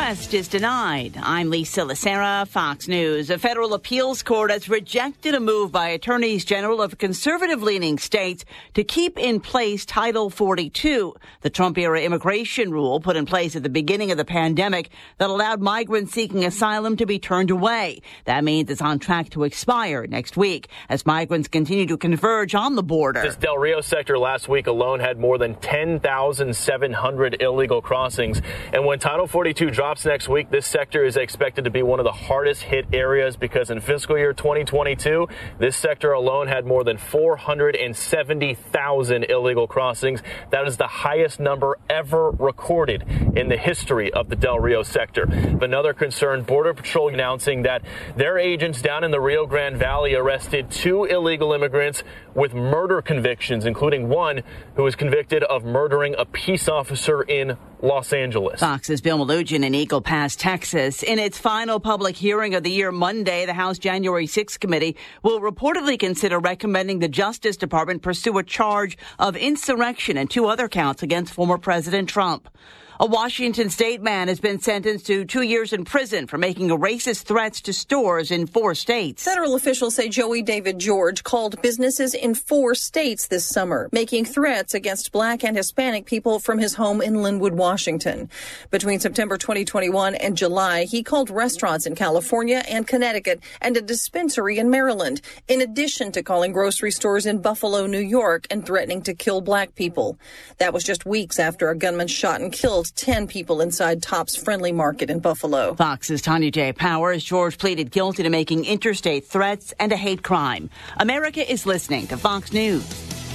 request is denied. I'm Lisa Lacera, Fox News. A federal appeals court has rejected a move by attorneys general of conservative-leaning states to keep in place Title 42, the Trump-era immigration rule put in place at the beginning of the pandemic that allowed migrants seeking asylum to be turned away. That means it's on track to expire next week as migrants continue to converge on the border. This Del Rio sector last week alone had more than 10,700 illegal crossings. And when Title 42 drops next week, this sector is expected to be one of the hardest hit areas because in fiscal year 2022, this sector alone had more than 470,000 illegal crossings. That is the highest number ever recorded in the history of the Del Rio sector. Another concern, Border Patrol announcing that their agents down in the Rio Grande Valley arrested 2 illegal immigrants with murder convictions, including one who was convicted of murdering a peace officer in Los Angeles. Fox's Bill Malugin in Eagle Pass, Texas. In its final public hearing of the year Monday, the House January 6th committee will reportedly consider recommending the Justice Department pursue a charge of insurrection and 2 other counts against former President Trump. A Washington state man has been sentenced to 2 years in prison for making racist threats to stores in 4 states. Federal officials say Joey David George called businesses in 4 states this summer, making threats against Black and Hispanic people from his home in Linwood, Washington. Between September 2021 and July, he called restaurants in California and Connecticut and a dispensary in Maryland, in addition to calling grocery stores in Buffalo, New York, and threatening to kill Black people. That was just weeks after a gunman shot and killed 10 people inside Tops Friendly Market in Buffalo. Fox's Tanya J. Powers. George pleaded guilty to making interstate threats and a hate crime. America is listening to Fox News.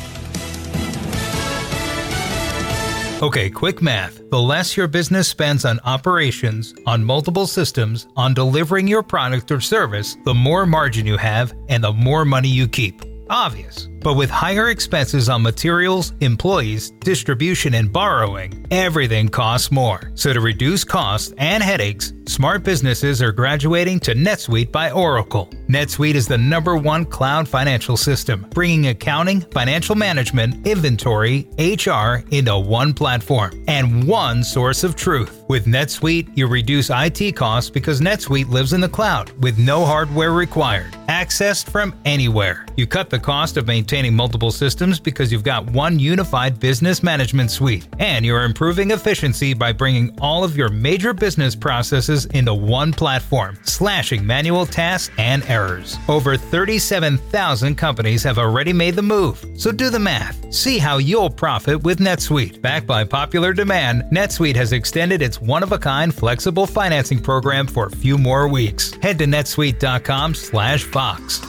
Okay, quick math. The less your business spends on operations, on multiple systems, on delivering your product or service, the more margin you have and the more money you keep. Obvious. But with higher expenses on materials, employees, distribution, and borrowing, everything costs more. So to reduce costs and headaches, smart businesses are graduating to NetSuite by Oracle. NetSuite is the #1 cloud financial system, bringing accounting, financial management, inventory, HR into one platform and one source of truth. With NetSuite, you reduce IT costs because NetSuite lives in the cloud with no hardware required, accessed from anywhere. You cut the cost of maintaining multiple systems because you've got one unified business management suite, and you're improving efficiency by bringing all of your major business processes into one platform, slashing manual tasks and errors. Over 37,000 companies have already made the move, so do the math. See how you'll profit with NetSuite. Backed by popular demand, NetSuite has extended its one-of-a-kind flexible financing program for a few more weeks. Head to netsuite.com/Fox.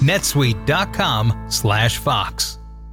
netsuite.com/Fox.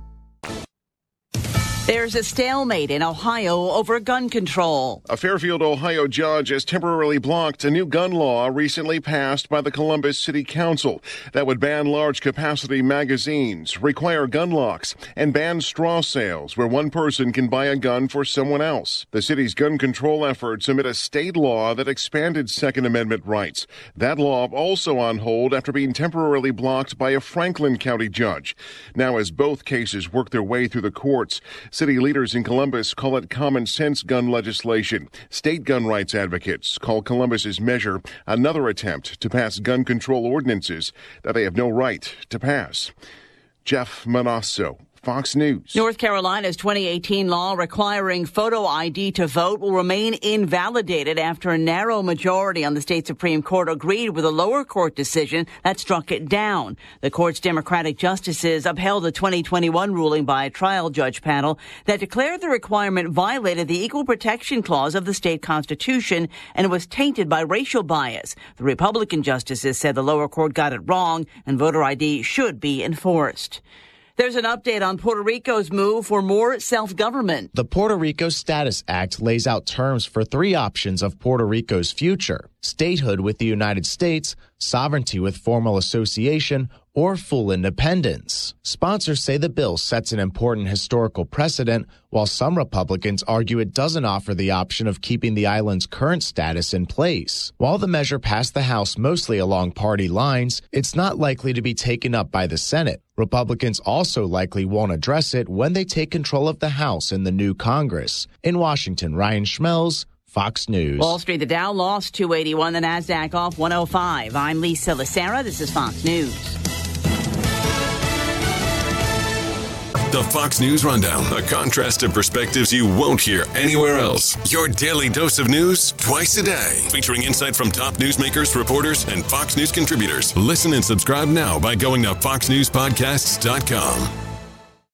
There's a stalemate in Ohio over gun control. A Fairfield, Ohio judge has temporarily blocked a new gun law recently passed by the Columbus City Council that would ban large-capacity magazines, require gun locks, and ban straw sales where one person can buy a gun for someone else. The city's gun control efforts amid a state law that expanded Second Amendment rights. That law also on hold after being temporarily blocked by a Franklin County judge. Now, as both cases work their way through the courts, city leaders in Columbus call it common sense gun legislation. State gun rights advocates call Columbus's measure another attempt to pass gun control ordinances that they have no right to pass. Jeff Manasso, Fox News. North Carolina's 2018 law requiring photo ID to vote will remain invalidated after a narrow majority on the state Supreme Court agreed with a lower court decision that struck it down. The court's Democratic justices upheld the 2021 ruling by a trial judge panel that declared the requirement violated the Equal Protection Clause of the state constitution and was tainted by racial bias. The Republican justices said the lower court got it wrong and voter ID should be enforced. There's an update on Puerto Rico's move for more self-government. The Puerto Rico Status Act lays out terms for 3 options of Puerto Rico's future: statehood with the United States, sovereignty with formal association, or full independence. Sponsors say the bill sets an important historical precedent, while some Republicans argue it doesn't offer the option of keeping the island's current status in place. While the measure passed the House mostly along party lines, it's not likely to be taken up by the Senate. Republicans also likely won't address it when they take control of the House in the new Congress. In Washington, Ryan Schmelz, Fox News. Wall Street, the Dow lost 281, the NASDAQ off 105. I'm Lisa Lacera. This is Fox News. The Fox News Rundown, a contrast of perspectives you won't hear anywhere else. Your daily dose of news twice a day, featuring insight from top newsmakers, reporters, and Fox News contributors. Listen and subscribe now by going to foxnewspodcasts.com.